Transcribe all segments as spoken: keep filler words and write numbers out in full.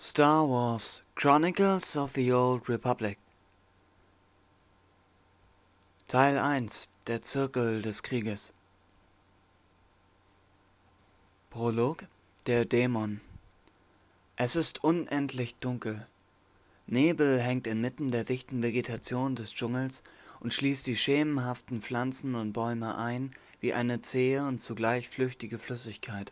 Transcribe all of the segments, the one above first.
Star Wars: Chronicles of the Old Republic Teil eins: Der Zirkel des Krieges. Prolog: Der Dämon. Es ist unendlich dunkel. Nebel hängt inmitten der dichten Vegetation des Dschungels und schließt die schemenhaften Pflanzen und Bäume ein wie eine zähe und zugleich flüchtige Flüssigkeit.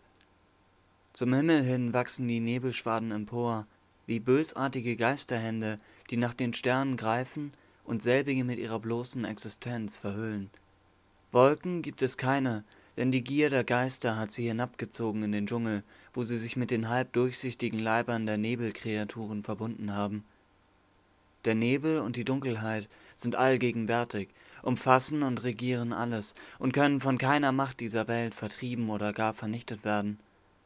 Zum Himmel hin wachsen die Nebelschwaden empor, wie bösartige Geisterhände, die nach den Sternen greifen und selbige mit ihrer bloßen Existenz verhüllen. Wolken gibt es keine, denn die Gier der Geister hat sie hinabgezogen in den Dschungel, wo sie sich mit den halb durchsichtigen Leibern der Nebelkreaturen verbunden haben. Der Nebel und die Dunkelheit sind allgegenwärtig, umfassen und regieren alles und können von keiner Macht dieser Welt vertrieben oder gar vernichtet werden.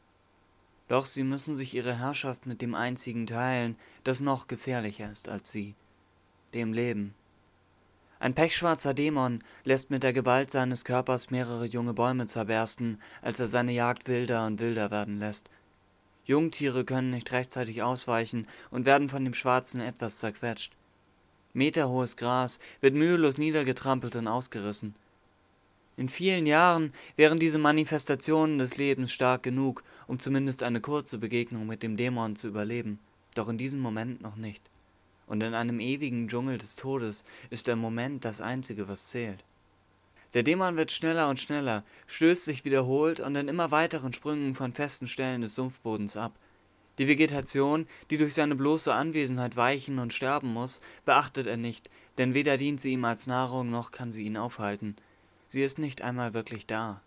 Doch sie müssen sich ihre Herrschaft mit dem einzigen teilen, das noch gefährlicher ist als sie, dem Leben. Ein pechschwarzer Dämon lässt mit der Gewalt seines Körpers mehrere junge Bäume zerbersten, als er seine Jagd wilder und wilder werden lässt. Jungtiere können nicht rechtzeitig ausweichen und werden von dem Schwarzen etwas zerquetscht. Meterhohes Gras wird mühelos niedergetrampelt und ausgerissen. In vielen Jahren wären diese Manifestationen des Lebens stark genug, um zumindest eine kurze Begegnung mit dem Dämon zu überleben, doch in diesem Moment noch nicht. Und in einem ewigen Dschungel des Todes ist der Moment das Einzige, was zählt. Der Dämon wird schneller und schneller, stößt sich wiederholt und in immer weiteren Sprüngen von festen Stellen des Sumpfbodens ab. Die Vegetation, die durch seine bloße Anwesenheit weichen und sterben muss, beachtet er nicht, denn weder dient sie ihm als Nahrung, noch kann sie ihn aufhalten. Sie ist nicht einmal wirklich da.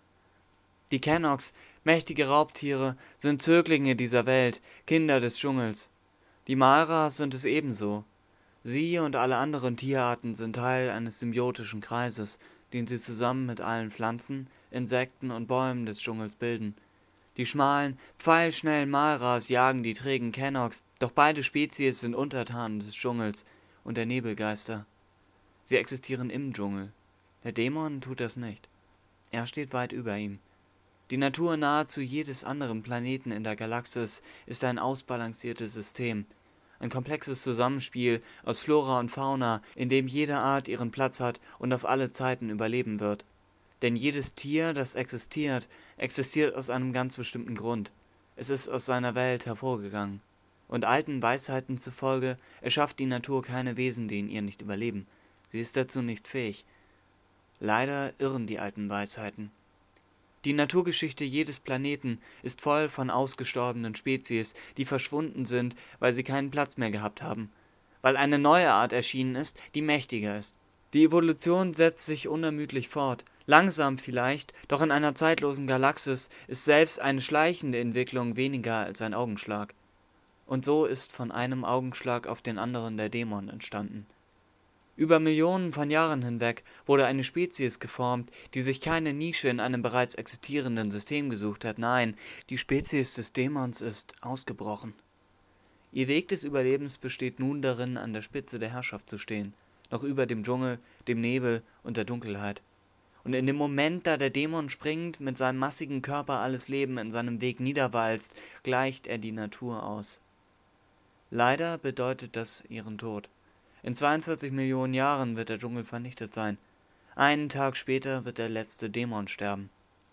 Die Kennoks, mächtige Raubtiere, sind Zöglinge dieser Welt, Kinder des Dschungels. Die Malras sind es ebenso. Sie und alle anderen Tierarten sind Teil eines symbiotischen Kreises, den sie zusammen mit allen Pflanzen, Insekten und Bäumen des Dschungels bilden. Die schmalen, pfeilschnellen Malras jagen die trägen Kennoks, doch beide Spezies sind Untertanen des Dschungels und der Nebelgeister. Sie existieren im Dschungel. Der Dämon tut das nicht. Er steht weit über ihm. Die Natur nahezu jedes anderen Planeten in der Galaxis ist ein ausbalanciertes System, ein komplexes Zusammenspiel aus Flora und Fauna, in dem jede Art ihren Platz hat und auf alle Zeiten überleben wird. Denn jedes Tier, das existiert, existiert aus einem ganz bestimmten Grund. Es ist aus seiner Welt hervorgegangen. Und alten Weisheiten zufolge erschafft die Natur keine Wesen, die in ihr nicht überleben. Sie ist dazu nicht fähig. Leider irren die alten Weisheiten. Die Naturgeschichte jedes Planeten ist voll von ausgestorbenen Spezies, die verschwunden sind, weil sie keinen Platz mehr gehabt haben, weil eine neue Art erschienen ist, die mächtiger ist. Die Evolution setzt sich unermüdlich fort, langsam vielleicht, doch in einer zeitlosen Galaxis ist selbst eine schleichende Entwicklung weniger als ein Augenschlag. Und so ist von einem Augenschlag auf den anderen der Dämon entstanden. Über Millionen von Jahren hinweg wurde eine Spezies geformt, die sich keine Nische in einem bereits existierenden System gesucht hat. Nein, die Spezies des Dämons ist ausgebrochen. Ihr Weg des Überlebens besteht nun darin, an der Spitze der Herrschaft zu stehen, noch über dem Dschungel, dem Nebel und der Dunkelheit. Und in dem Moment, da der Dämon springt, mit seinem massigen Körper alles Leben in seinem Weg niederwalzt, gleicht er die Natur aus. Leider bedeutet das ihren Tod. In zweiundvierzig Millionen Jahren wird der Dschungel vernichtet sein. Einen Tag später wird der letzte Dämon sterben.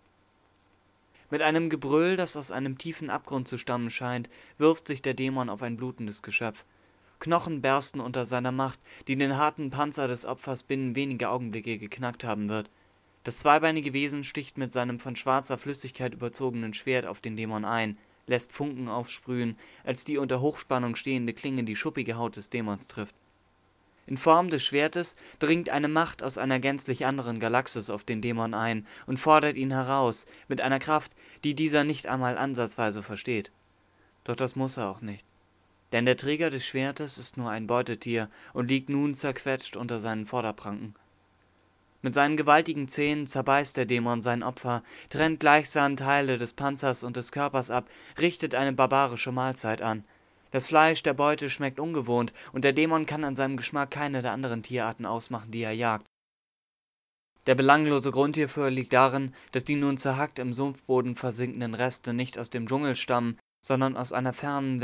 Mit einem Gebrüll, das aus einem tiefen Abgrund zu stammen scheint, wirft sich der Dämon auf ein blutendes Geschöpf. Knochen bersten unter seiner Macht, die den harten Panzer des Opfers binnen weniger Augenblicke geknackt haben wird. Das zweibeinige Wesen sticht mit seinem von schwarzer Flüssigkeit überzogenen Schwert auf den Dämon ein, lässt Funken aufsprühen, als die unter Hochspannung stehende Klinge die schuppige Haut des Dämons trifft. In Form des Schwertes dringt eine Macht aus einer gänzlich anderen Galaxis auf den Dämon ein und fordert ihn heraus, mit einer Kraft, die dieser nicht einmal ansatzweise versteht. Doch das muss er auch nicht. Denn der Träger des Schwertes ist nur ein Beutetier und liegt nun zerquetscht unter seinen Vorderpranken. Mit seinen gewaltigen Zähnen zerbeißt der Dämon sein Opfer, trennt gleichsam Teile des Panzers und des Körpers ab, richtet eine barbarische Mahlzeit an. Das Fleisch der Beute schmeckt ungewohnt, und der Dämon kann an seinem Geschmack keine der anderen Tierarten ausmachen, die er jagt. Der belanglose Grund hierfür liegt darin, dass die nun zerhackt im Sumpfboden versinkenden Reste nicht aus dem Dschungel stammen, sondern aus einer fernen Welt,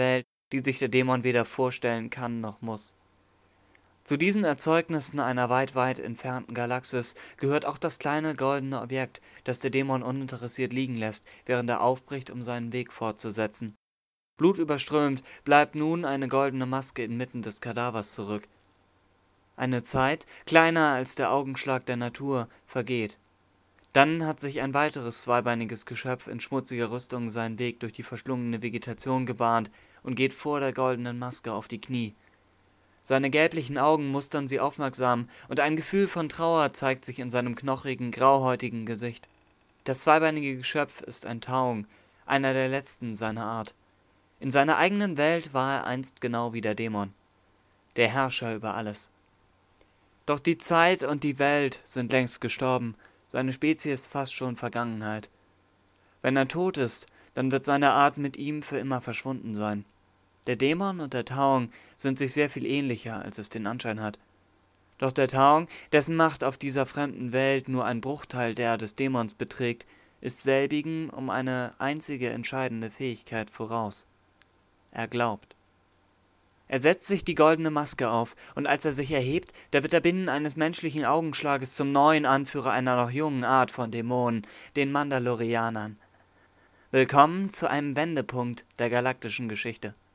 die sich der Dämon weder vorstellen kann noch muss. Zu diesen Erzeugnissen einer weit, weit entfernten Galaxis gehört auch das kleine goldene Objekt, das der Dämon uninteressiert liegen lässt, während er aufbricht, um seinen Weg fortzusetzen. Blutüberströmt bleibt nun eine goldene Maske inmitten des Kadavers zurück. Eine Zeit, kleiner als der Augenschlag der Natur, vergeht. Dann hat sich ein weiteres zweibeiniges Geschöpf in schmutziger Rüstung seinen Weg durch die verschlungene Vegetation gebahnt und geht vor der goldenen Maske auf die Knie. Seine gelblichen Augen mustern sie aufmerksam, und ein Gefühl von Trauer zeigt sich in seinem knochigen, grauhäutigen Gesicht. Das zweibeinige Geschöpf ist ein Taung, einer der letzten seiner Art. In seiner eigenen Welt war er einst genau wie der Dämon, der Herrscher über alles. Doch die Zeit und die Welt sind längst gestorben, seine Spezies fast schon Vergangenheit. Wenn er tot ist, dann wird seine Art mit ihm für immer verschwunden sein. Der Dämon und der Taung sind sich sehr viel ähnlicher, als es den Anschein hat. Doch der Taung, dessen Macht auf dieser fremden Welt nur ein Bruchteil der des Dämons beträgt, ist selbigen um eine einzige entscheidende Fähigkeit voraus. Er glaubt. Er setzt sich die goldene Maske auf, und als er sich erhebt, da wird er binnen eines menschlichen Augenschlages zum neuen Anführer einer noch jungen Art von Dämonen, den Mandalorianern. Willkommen zu einem Wendepunkt der galaktischen Geschichte.